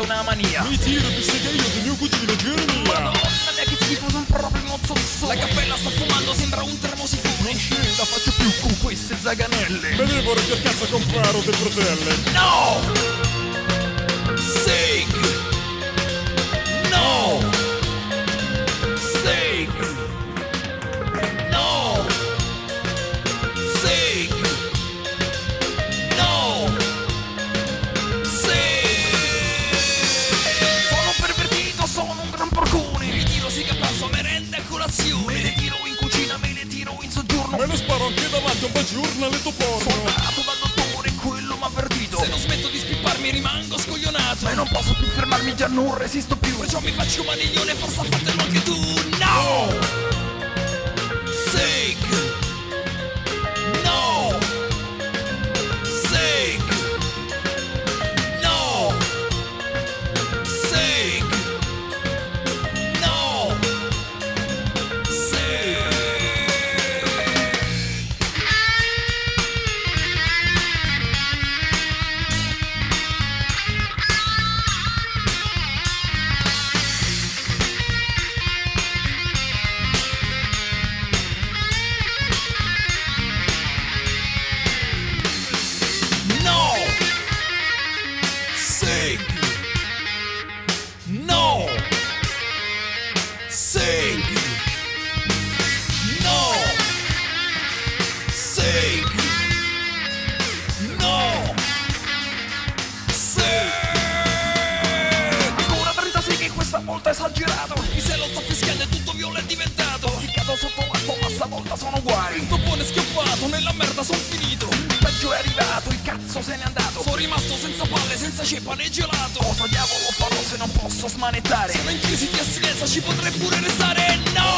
una mania. Mi tiro, visto che io di mio cugino Jeremy. Madonna mia che schifo, son proprio uno zozzone. La cappella sta fumando, sembra un termosifone. Non ce la faccio più con queste zaganelle. Me devo che cazzo comprare dei fratelli. No! Sig! No! Sig! No! Sig! No! Sig! Sono pervertito, sono un gran porcone. Mi tiro siga pranzo, merenda e colazione. Me le tiro in cucina, me le tiro in soggiorno. Me ne sparo anche davanti a un bel giornaletto porno. Sono nato dal dottore, quello m'ha avvertito. Se non smetto di spipparmi rimango scoglionato. Ma non posso più fermarmi, già non resisto più. Perciò mi faccio un maniglione, forza fatelo anche tu. No! Sig! No! Sig! No! Sig! No! Sig! No! Sig! No! Sig! No! Sig! No! Sig! Ancora 36 che questa volta è esagerato. Mi se lo sto fischiando e tutto viola è diventato. Ti cado sotto l'acqua, ma stavolta sono guai. Il topone schioppato, nella merda son finito. Il peggio è arrivato, il cazzo se n'è andato. Sono rimasto senza palle, senza ceppa né gelato. Cosa diavolo farò se non posso smanettare? Sono in crisi di astinenza, ci potrei pure restare. No!